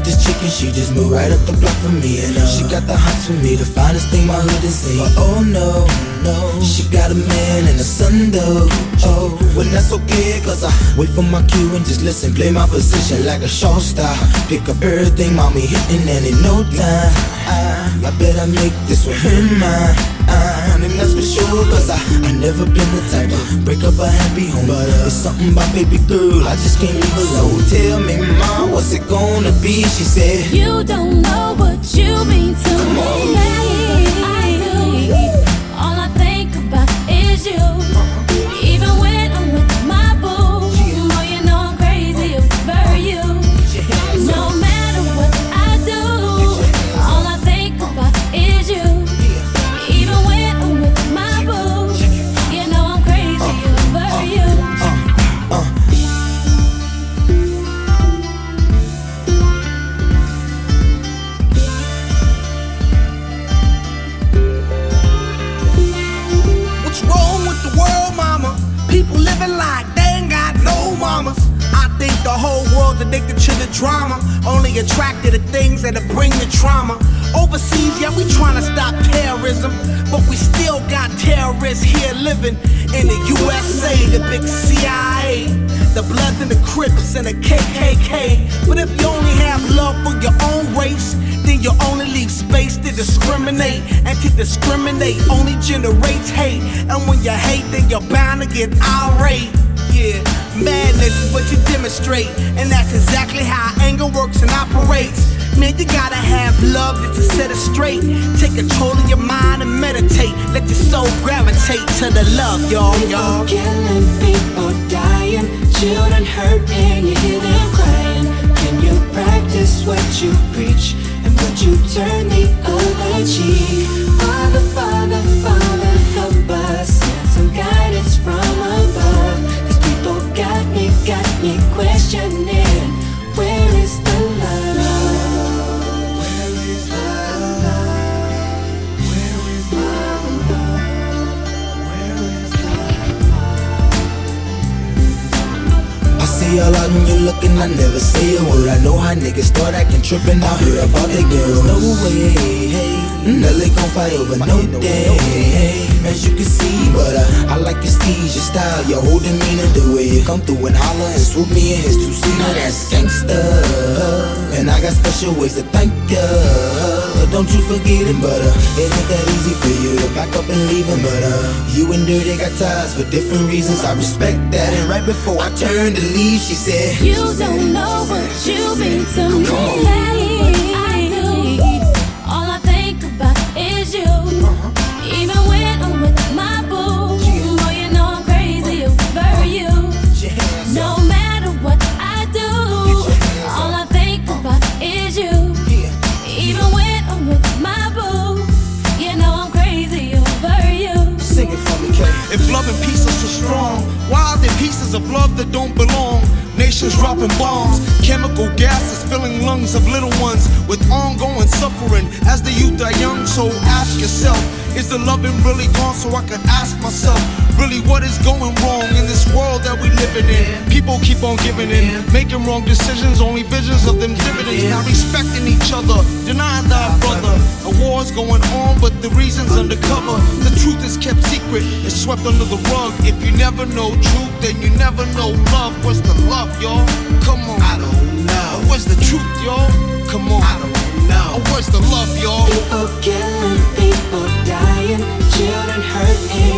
this chick and she just moved right up the block for me. And she got the hots for me, the finest thing my hood has seen. But oh no, no, she got a man and a son though. Oh, well that's okay, cause I wait for my cue and just listen. Play my position like a show star. Pick up everything, mommy hitting, and in no time I bet I make this one her mine. And that's for sure, cause I never been the type to break up a happy home. But it's something about baby girl, I just can't leave alone. Tell me, mom, what's it gonna be? She said, you don't know what you mean to come me. on. I do. All I think about is you. Even when I'm with my boo, oh, you know I'm crazy over you. No matter what I do, all I think about is you. Even when I'm with my boo, you know I'm crazy over you. What's wrong with the world, mama? People living like they ain't got no mamas. I think the whole world's addicted to the drama, only attracted to things that'll bring the trauma. Overseas, yeah, we tryna stop terrorism, but we still got terrorists here living in the USA, the big CIA, the Bloods and the Crips and the KKK. But if you only have love for your own race, then you only leave space to discriminate, and to discriminate only generates hate. And when you hate, then you're bound to get irate. Yeah, madness is what you demonstrate, and that's exactly how anger works and operates. Man, you gotta have love just to set it straight. Take control of your mind and meditate. Let your soul gravitate to the love, y'all. People killing, people dying, children hurt and you hear them crying. Can you practice what you preach, and would you turn the other cheek? Father, Father, Father, help us, send some guidance from above. Cause people got me questioning, where is the love? Where is the love? Where is the love? Where is the love? I see all out and you looking, I never say a word. I know how niggas start acting trippin'. I hear about they girls. No way, hey, Nelly gon' fight over no day, hey, as you can see. But I like your steez, your style, your whole demeanor, the way you come through and holler and swoop me in his two-seater. That's gangsta, and I got special ways to thank ya. Don't you forget it, but it ain't that easy for you to back up and leave him. But you and Dirty got ties for different reasons. I respect that. And right before I turned to leave, she said, You don't know what you mean to me. I do. All I think about is you. Even when I'm with my boo, oh, you know I'm crazy over you. No matter what I do, all I think about is you. Even when I'm with my boo, you know I'm crazy over you. Sing it for me, Kay. If love and peace are so strong, why are there pieces of love that don't belong? Nations dropping bombs, chemical gases filling lungs of little ones with ongoing suffering as the youth are young. So ask yourself, is the loving really gone? So I can ask myself, really what is going wrong in this world that we living in? People keep on giving in, making wrong decisions, only visions of them dividends, not respecting each other, denying thy brother. A war's going on, but the reason's undercover. The truth is kept secret, it's swept under the rug. If you never know truth, then you never know love. What's the love, y'all? Come on. I don't know. Where's the truth, y'all? Come on. I don't know. Where's the love, y'all? People killing, people dying, children hurt and